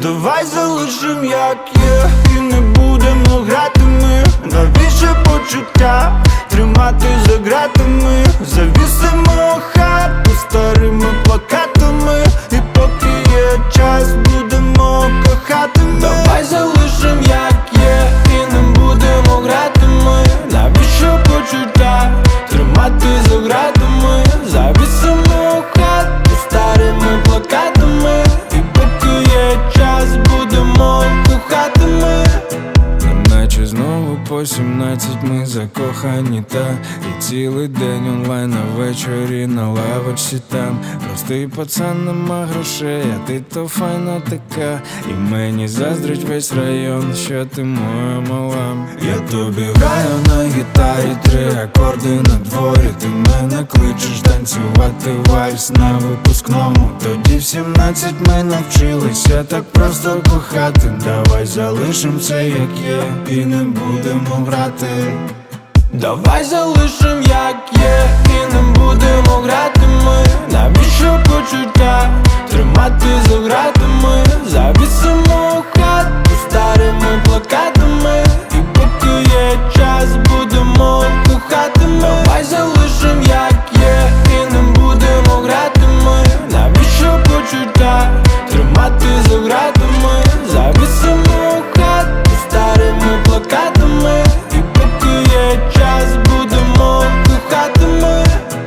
Давай залишим як є і не будемо грати ми. Навіщо почуття тримати за ґратами? Завісимо хату старими плакатами, і поки є час будемо кохати ми. Давай залишим як є і не будемо грати ми. Навіщо почуття тримати за ґратами? Завісимо хату старими плакатами, і поки є час будемо кохати ми. Наче знову по 17 ми закохані, та і цілий день онлайн, а ввечері на лавочці там. Простий пацан, нема грошей, а ти то файна така. І мені заздрить весь район, що ти моя мала. Я тобі граю на гітарі 3 акорди на дворі. Ти мене кличеш танцювати вальс на випускному. Тоді в 17 ми навчилися так просто кохати. Давай залишим все як є і не будемо грати. Давай залишим як є і не будемо грати ми. Навіщо почуття тримати за ґратами? Завісимо хату старими плакатами, і поки є час будемо кохати ми. Давай залишим як є і не будемо грати ми. Навіщо почуття тримати за ґратами? Завісимо хату старими плакатами, і поки є час будемо кохати ми.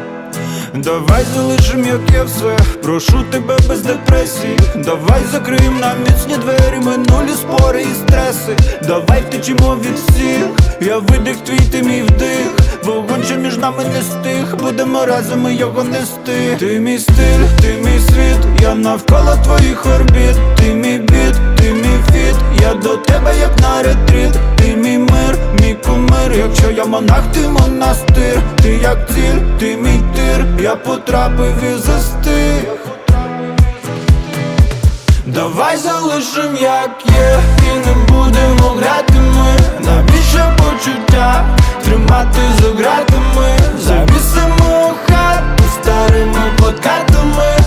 Давай залишим як є все, прошу тебе без депресії. Давай закриєм на міцні двері минулі спори і стреси. Давай втечемо від всіх, я видих твій, ти мій вдих. Вогонь, що між нами не стих, будемо разом і його нести. Ти мій стиль, ти мій світ, я навколо твоїх орбіт. Ти мій біт, ти мій фіт, я до тебе як на ретріт. Ти мій мир, мій кумир, якщо я монах, ти монастир. Ти як ціль, ти мій тир, я потрапив і застиг. Давай залишим як є і не будемо грати ми. Навіщо почуття тримати за ґратами? Завісимо хату старими плакатами,